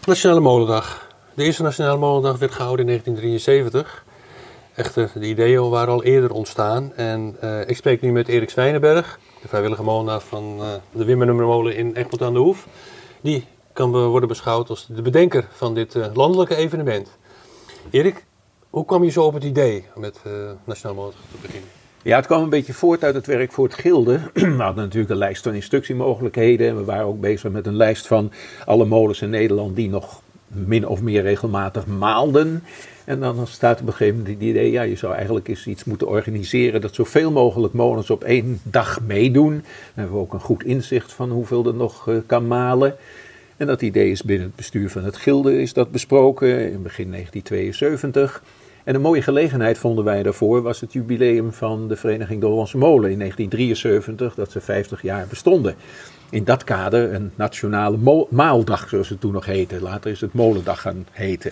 Nationale Molendag. De eerste Nationale Molendag werd gehouden in 1973. Echter, de ideeën waren al eerder ontstaan. En ik spreek nu met Erik Zwijnenberg, de vrijwillige molenaar van de Wimmenummermolen in Egmond aan de Hoef. Die kan worden beschouwd als de bedenker van dit landelijke evenement. Erik, hoe kwam je zo op het idee met Nationale Molendag te beginnen? Ja, het kwam een beetje voort uit het werk voor het Gilde. We hadden natuurlijk een lijst van instructiemogelijkheden. En we waren ook bezig met een lijst van alle molens in Nederland die nog min of meer regelmatig maalden. En dan staat op een gegeven moment het idee, ja, je zou eigenlijk eens iets moeten organiseren dat zoveel mogelijk molens op één dag meedoen. Dan hebben we ook een goed inzicht van hoeveel er nog kan malen. En dat idee is binnen het bestuur van het Gilde is dat besproken in begin 1972. En een mooie gelegenheid vonden wij daarvoor was het jubileum van de Vereniging de Hollandse Molen in 1973, dat ze 50 jaar bestonden. In dat kader een nationale maaldag, zoals het toen nog heette. Later is het Molendag gaan heten.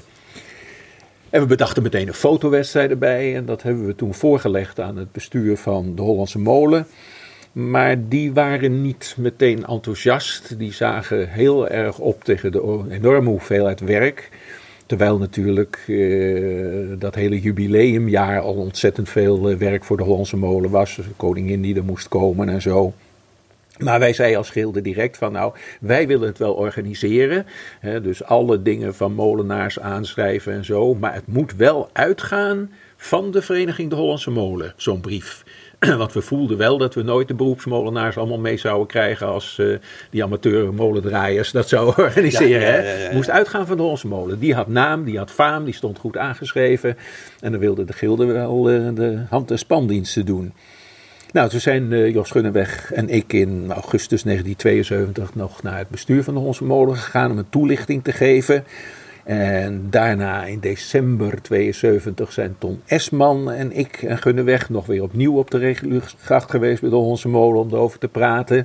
En we bedachten meteen een fotowedstrijd erbij en dat hebben we toen voorgelegd aan het bestuur van de Hollandse Molen. Maar die waren niet meteen enthousiast. Die zagen heel erg op tegen de enorme hoeveelheid werk. Terwijl natuurlijk dat hele jubileumjaar al ontzettend veel werk voor de Hollandse Molen was. De koningin die er moest komen en zo. Maar wij zeiden als Gilde direct van nou, wij willen het wel organiseren. Dus alle dingen van molenaars aanschrijven en zo. Maar het moet wel uitgaan van de Vereniging de Hollandse Molen, zo'n brief. Want we voelden wel dat we nooit de beroepsmolenaars allemaal mee zouden krijgen als die amateur molendraaiers dat zouden organiseren. Ja. Het moest uitgaan van de Hollandse Molen. Die had naam, die had faam, die stond goed aangeschreven. En dan wilde de Gilde wel de hand- en spandiensten doen. Nou, toen zijn Jos Gunneweg en ik in augustus 1972 nog naar het bestuur van de Hollandse Molen gegaan om een toelichting te geven. En daarna in december 72 zijn Ton Esman en ik en Gunneweg nog weer opnieuw op de Reguliergracht geweest bij de Hollandse Molen om erover te praten.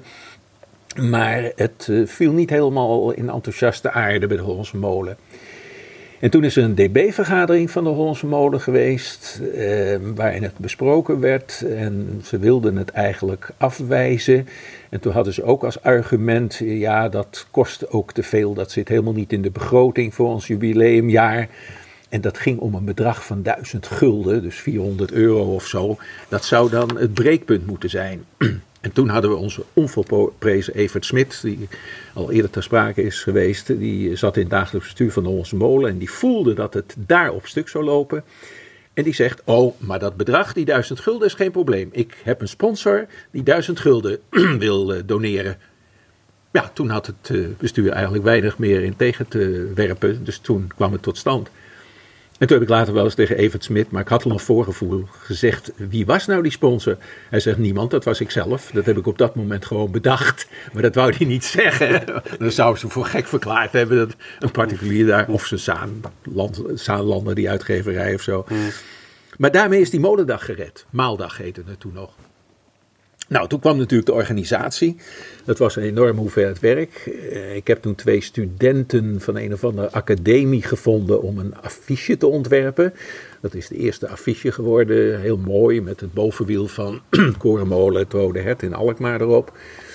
Maar het viel niet helemaal in enthousiaste aarde bij de Hollandse Molen. En toen is er een DB-vergadering van de Hollandse Molen geweest, waarin het besproken werd. En ze wilden het eigenlijk afwijzen. En toen hadden ze ook als argument, ja, dat kost ook te veel. Dat zit helemaal niet in de begroting voor ons jubileumjaar. En dat ging om een bedrag van 1000 gulden, dus €400 of zo. Dat zou dan het breekpunt moeten zijn. En toen hadden we onze onvolprezen Evert Smit, die al eerder ter sprake is geweest. Die zat in het dagelijks bestuur van de Hollandse Molen en die voelde dat het daar op stuk zou lopen. En die zegt, oh, maar dat bedrag, die 1000 gulden is geen probleem. Ik heb een sponsor die 1000 gulden wil doneren. Ja, toen had het bestuur eigenlijk weinig meer in tegen te werpen, dus toen kwam het tot stand. En toen heb ik later wel eens tegen Evert Smit, maar ik had al een voorgevoel, gezegd, wie was nou die sponsor? Hij zegt, niemand, dat was ik zelf. Dat heb ik op dat moment gewoon bedacht. Maar dat wou hij niet zeggen. Dan zou ze voor gek verklaard hebben dat een particulier daar, of zijn Zaanlander, die uitgeverij of zo. Maar daarmee is die molendag gered. Maaldag heette het toen nog. Nou, toen kwam natuurlijk de organisatie. Dat was een enorme hoeveelheid werk. Ik heb toen 2 studenten van een of andere academie gevonden om een affiche te ontwerpen. Dat is de eerste affiche geworden. Heel mooi, met het bovenwiel van Korenmolen, het Rode Hert in Alkmaar erop.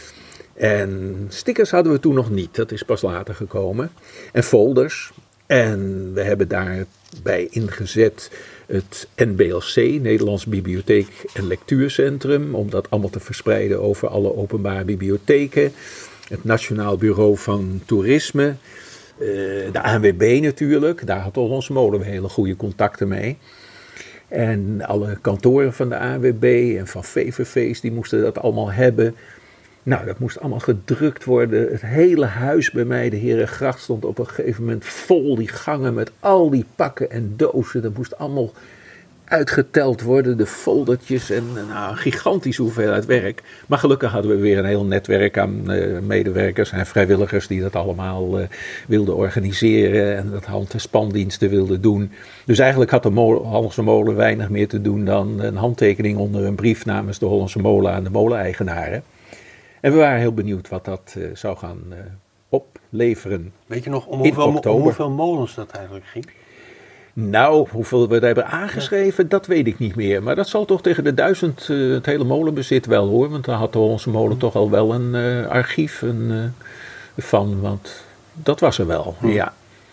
En stickers hadden we toen nog niet. Dat is pas later gekomen. En folders. En we hebben daarbij ingezet het NBLC, Nederlands Bibliotheek- en Lectuurcentrum, om dat allemaal te verspreiden over alle openbare bibliotheken. Het Nationaal Bureau van Toerisme, de ANWB natuurlijk, daar had Hollandse Molen hele goede contacten mee. En alle kantoren van de ANWB en van VVV's, die moesten dat allemaal hebben. Nou, dat moest allemaal gedrukt worden. Het hele huis bij mij, de Herengracht, stond op een gegeven moment vol. Die gangen met al die pakken en dozen. Dat moest allemaal uitgeteld worden. De foldertjes en nou, een gigantische hoeveelheid werk. Maar gelukkig hadden we weer een heel netwerk aan medewerkers en vrijwilligers die dat allemaal wilden organiseren. En dat hand- en spandiensten wilden doen. Dus eigenlijk had de Hollandse Molen weinig meer te doen dan een handtekening onder een brief namens de Hollandse Molen aan de moleneigenaren. En we waren heel benieuwd wat dat zou gaan opleveren. Weet je nog om hoeveel molens dat eigenlijk ging? Nou, hoeveel we daar hebben aangeschreven, dat weet ik niet meer. Maar dat zal toch tegen de 1000 het hele molenbezit wel hoor. Want daar had de Hollandse Molen toch al wel een archief van. Want dat was er wel, ja.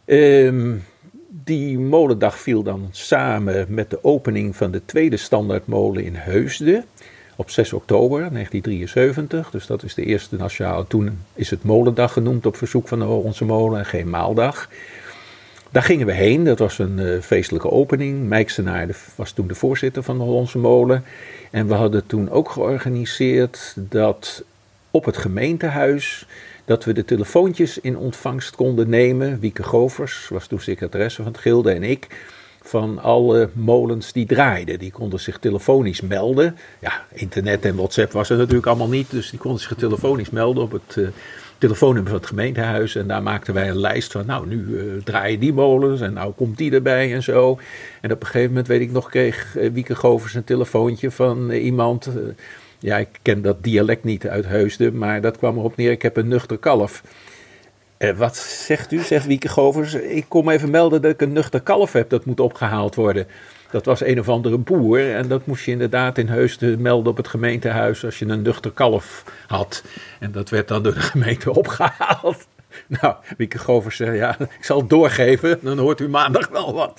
Die molendag viel dan samen met de opening van de tweede standaardmolen in Heusden op 6 oktober 1973. Dus dat is de eerste nationale. Toen is het molendag genoemd op verzoek van de Hollandse Molen en geen maaldag. Daar gingen we heen, dat was een feestelijke opening. Mijksenaar was toen de voorzitter van de Hollandse Molen. En we hadden toen ook georganiseerd dat op het gemeentehuis dat we de telefoontjes in ontvangst konden nemen. Wieke Govers was toen secretaresse van het Gilde en ik. Van alle molens die draaiden. Die konden zich telefonisch melden. Ja, internet en WhatsApp was er natuurlijk allemaal niet. Dus die konden zich telefonisch melden op het telefoonnummer van het gemeentehuis. En daar maakten wij een lijst van, nou, nu draaien die molens en nou komt die erbij en zo. En op een gegeven moment, weet ik nog, kreeg Wieke Govers een telefoontje van iemand. Ja, ik ken dat dialect niet uit Heusden, maar dat kwam erop neer, ik heb een nuchter kalf. Wat zegt u, zegt Wieke Govers, ik kom even melden dat ik een nuchter kalf heb, dat moet opgehaald worden. Dat was een of andere boer en dat moest je inderdaad in Heusden melden op het gemeentehuis als je een nuchter kalf had. En dat werd dan door de gemeente opgehaald. Nou, Wieke Govers zei, ja, ik zal het doorgeven, dan hoort u maandag wel wat.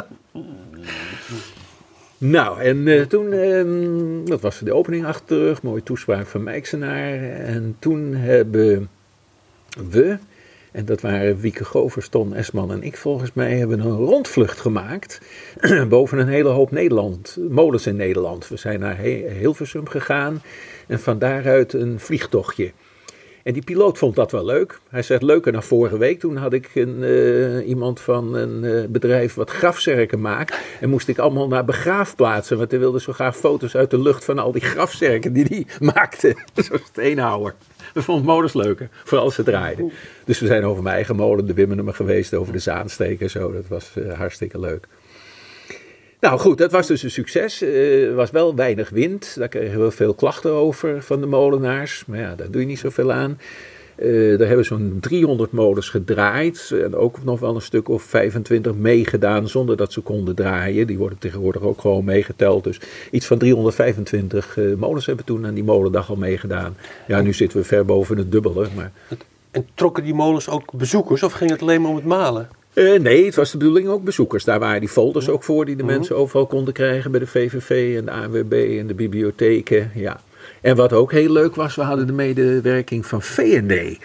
Nou, en toen, dat was de opening achter de rug, mooie toespraak van Mijksenaar. En toen hebben we, en dat waren Wieke Govers, Ton Esman en ik volgens mij, hebben een rondvlucht gemaakt boven een hele hoop molens in Nederland. We zijn naar Hilversum gegaan en van daaruit een vliegtochtje. En die piloot vond dat wel leuk. Hij zegt, leuker dan vorige week. Toen had ik iemand van een bedrijf wat grafzerken maakt. En moest ik allemaal naar begraafplaatsen. Want hij wilde zo graag foto's uit de lucht van al die grafzerken die hij maakte. Zo'n steenhouwer. We vonden molens leuker, vooral als ze draaiden. Dus we zijn over mijn eigen molen, de Wimmenum, geweest. Over de Zaansteek en zo. Dat was hartstikke leuk. Nou goed, dat was dus een succes. Er was wel weinig wind. Daar kregen we veel klachten over van de molenaars. Maar ja, daar doe je niet zoveel aan. Daar hebben zo'n 300 molens gedraaid. En ook nog wel een stuk of 25 meegedaan zonder dat ze konden draaien. Die worden tegenwoordig ook gewoon meegeteld. Dus iets van 325 molens hebben toen aan die molendag al meegedaan. Ja, nu zitten we ver boven het dubbele. Maar... En trokken die molens ook bezoekers of ging het alleen maar om het malen? Nee, het was de bedoeling ook bezoekers. Daar waren die folders ook voor die de mensen overal konden krijgen bij de VVV en de ANWB en de bibliotheken. Ja. En wat ook heel leuk was, we hadden de medewerking van V&D.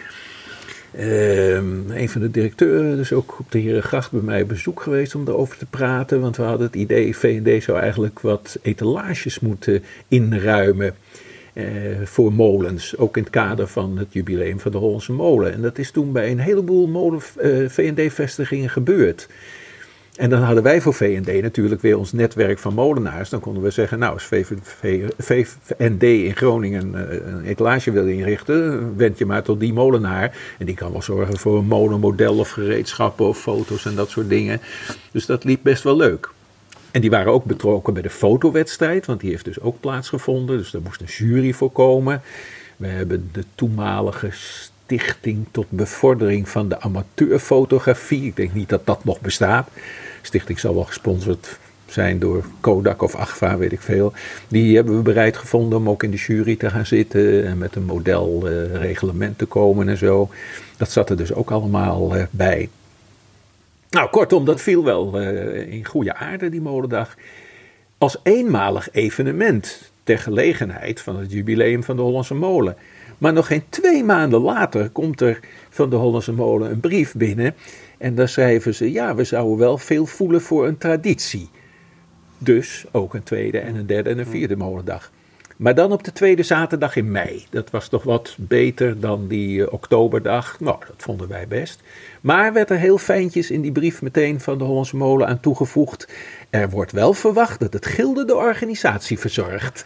Een van de directeuren is ook op de Herengracht bij mij op bezoek geweest om erover te praten. Want we hadden het idee, V&D zou eigenlijk wat etalages moeten inruimen. Voor molens, ook in het kader van het jubileum van de Hollandse Molen. En dat is toen bij een heleboel V&D-vestigingen gebeurd. En dan hadden wij voor V&D natuurlijk weer ons netwerk van molenaars. Dan konden we zeggen, nou, als V&D in Groningen een etalage wil inrichten, wend je maar tot die molenaar. En die kan wel zorgen voor een molenmodel of gereedschappen of foto's en dat soort dingen. Dus dat liep best wel leuk. En die waren ook betrokken bij de fotowedstrijd, want die heeft dus ook plaatsgevonden. Dus daar moest een jury voor komen. We hebben de toenmalige Stichting tot Bevordering van de Amateurfotografie. Ik denk niet dat dat nog bestaat. De stichting zal wel gesponsord zijn door Kodak of Agfa, weet ik veel. Die hebben we bereid gevonden om ook in de jury te gaan zitten en met een modelreglement te komen en zo. Dat zat er dus ook allemaal bij. Nou, kortom, dat viel wel in goede aarde, die molendag. Als eenmalig evenement ter gelegenheid van het jubileum van de Hollandse Molen. Maar nog geen 2 maanden later komt er van de Hollandse Molen een brief binnen. En daar schrijven ze, ja, we zouden wel veel voelen voor een traditie. Dus ook een tweede en een derde en een vierde molendag. Maar dan op de tweede zaterdag in mei. Dat was toch wat beter dan die oktoberdag. Nou, dat vonden wij best. Maar werd er heel fijntjes in die brief meteen van de Hollandse Molen aan toegevoegd. Er wordt wel verwacht dat het Gilde de organisatie verzorgt.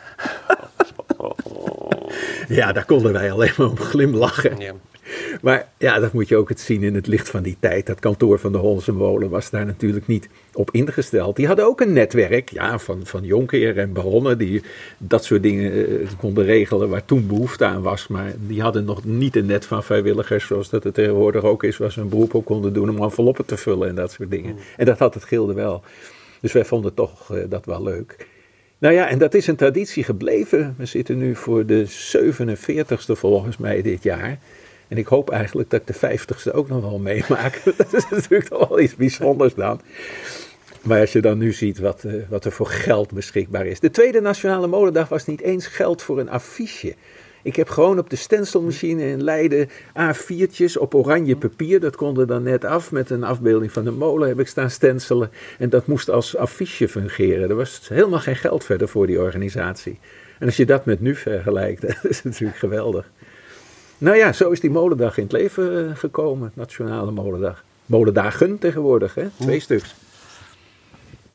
Ja, daar konden wij alleen maar om glimlachen. Ja. Maar ja, dat moet je ook het zien in het licht van die tijd. Dat kantoor van de Hollandse Molen was daar natuurlijk niet op ingesteld. Die hadden ook een netwerk van jonkheer en baronnen die dat soort dingen konden regelen waar toen behoefte aan was. Maar die hadden nog niet een net van vrijwilligers zoals dat het tegenwoordig ook is, waar ze een beroep op konden doen om enveloppen te vullen en dat soort dingen. En dat had het Gilde wel. Dus wij vonden toch dat wel leuk. Nou ja, en dat is een traditie gebleven. We zitten nu voor de 47ste volgens mij dit jaar. En ik hoop eigenlijk dat ik de 50ste ook nog wel meemaak. Dat is natuurlijk toch wel iets bijzonders dan. Maar als je dan nu ziet wat er voor geld beschikbaar is. De tweede Nationale Molendag was niet eens geld voor een affiche. Ik heb gewoon op de stencilmachine in Leiden A4'tjes op oranje papier. Dat kon er dan net af met een afbeelding van de molen heb ik staan stencillen. En dat moest als affiche fungeren. Er was helemaal geen geld verder voor die organisatie. En als je dat met nu vergelijkt, dat is natuurlijk geweldig. Nou ja, zo is die molendag in het leven gekomen. Nationale Molendag. Molendagen tegenwoordig, hè? 2 stuks.